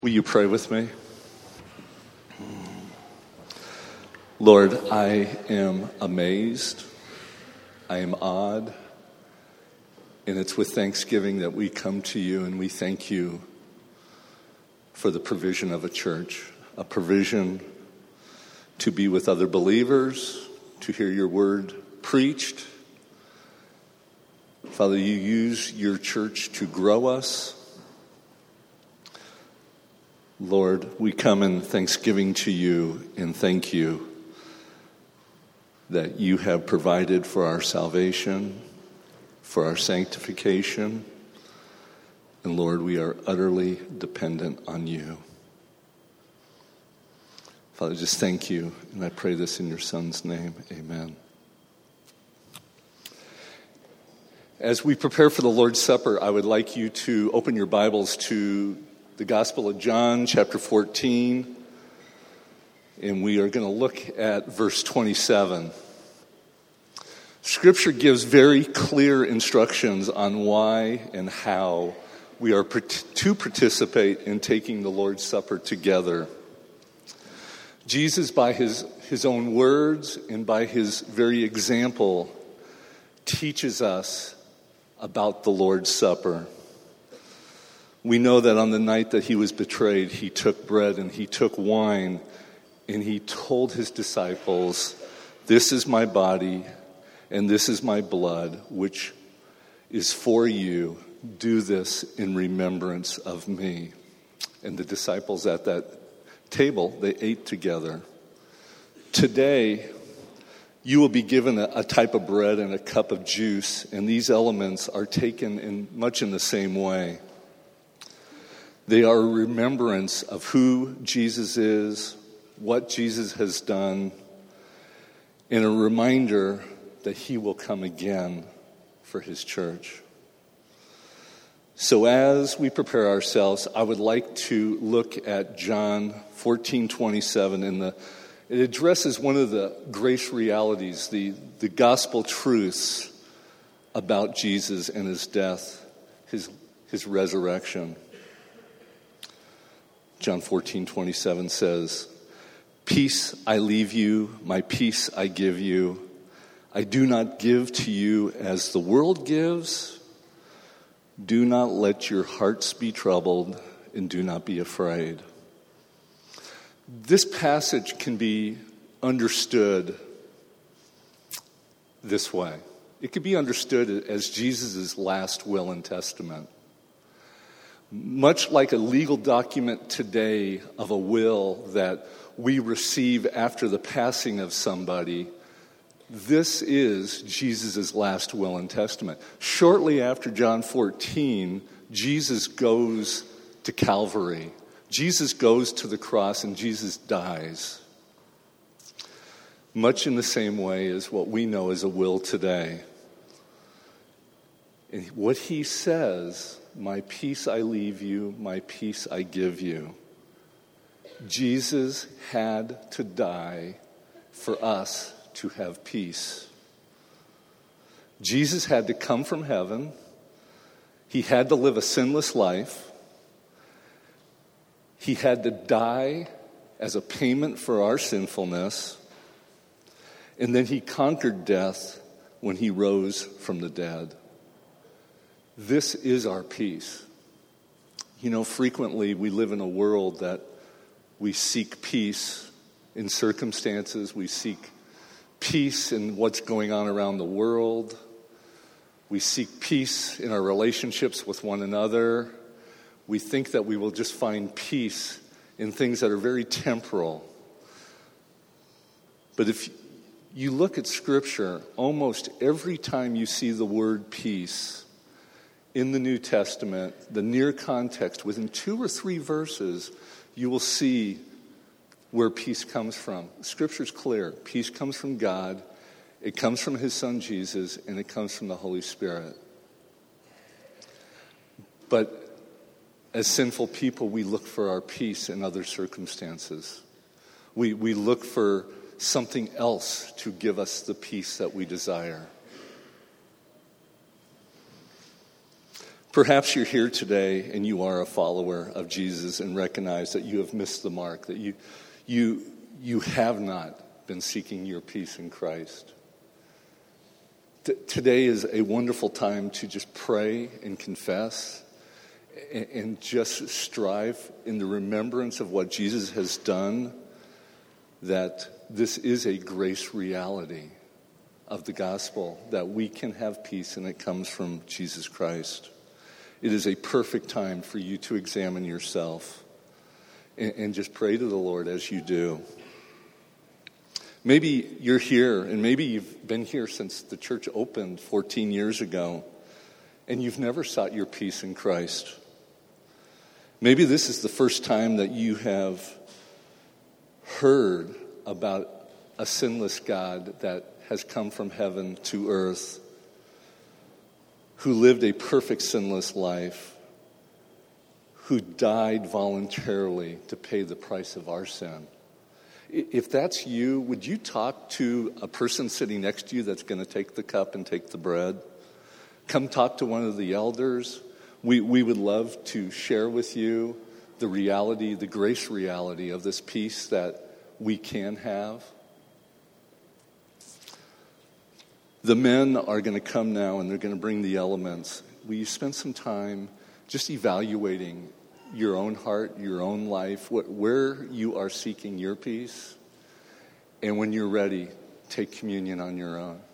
Will you pray with me? Lord, I am amazed, I am awed, and it's with thanksgiving that we come to you and we thank you for the provision of a church, a provision to be with other believers, to hear your word preached. Father, you use your church to grow us. Lord, we come in thanksgiving to you and thank you that you have provided for our salvation, for our sanctification, and Lord, we are utterly dependent on you. Father, just thank you, and I pray this in your Son's name. Amen. As we prepare for the Lord's Supper, I would like you to open your Bibles to the Gospel of John, chapter 14, and we are going to look at verse 27. Scripture gives very clear instructions on why and how we are to participate in taking the Lord's Supper together. Jesus, by his own words and by his very example, teaches us about the Lord's Supper. We know that on the night that he was betrayed, he took bread and he took wine, and he told his disciples, "This is my body and this is my blood, which is for you. Do this in remembrance of me." And the disciples at that table, they ate together. Today, you will be given a type of bread and a cup of juice, and these elements are taken in much in the same way. They are a remembrance of who Jesus is, what Jesus has done, and a reminder that he will come again for his church. So as we prepare ourselves, I would like to look at John 14:27, and it addresses one of the grace realities, the gospel truths about Jesus and his death, his resurrection. John 14:27 says, "Peace I leave you, my peace I give you. I do not give to you as the world gives. Do not let your hearts be troubled, and do not be afraid." This passage can be understood this way. It could be understood as Jesus' last will and testament. Much like a legal document today of a will that we receive after the passing of somebody, this is Jesus' last will and testament. Shortly after John 14, Jesus goes to Calvary. Jesus goes to the cross and Jesus dies. Much in the same way as what we know as a will today. And what he says, "My peace I leave you, my peace I give you." Jesus had to die for us to have peace. Jesus had to come from heaven. He had to live a sinless life. He had to die as a payment for our sinfulness. And then he conquered death when he rose from the dead. This is our peace. You know, frequently we live in a world that we seek peace in circumstances. We seek peace in what's going on around the world. We seek peace in our relationships with one another. We think that we will just find peace in things that are very temporal. But if you look at Scripture, almost every time you see the word peace in the New Testament, the near context, within 2 or 3 verses, you will see where peace comes from. Scripture's clear. Peace comes from God, it comes from his Son Jesus, and it comes from the Holy Spirit. But as sinful people, we look for our peace in other circumstances. We look for something else to give us the peace that we desire. Perhaps you're here today and you are a follower of Jesus and recognize that you have missed the mark, that you have not been seeking your peace in Christ. Today is a wonderful time to just pray and confess and just strive in the remembrance of what Jesus has done, that this is a grace reality of the gospel, that we can have peace and it comes from Jesus Christ. It is a perfect time for you to examine yourself and just pray to the Lord as you do. Maybe you're here, and maybe you've been here since the church opened 14 years ago, and you've never sought your peace in Christ. Maybe this is the first time that you have heard about a sinless God that has come from heaven to earth, who lived a perfect sinless life, who died voluntarily to pay the price of our sin. If that's you, would you talk to a person sitting next to you that's going to take the cup and take the bread? Come talk to one of the elders. We would love to share with you the reality, the grace reality of this peace that we can have. The men are going to come now and they're going to bring the elements. Will you spend some time just evaluating your own heart, your own life, where you are seeking your peace? And when you're ready, take communion on your own.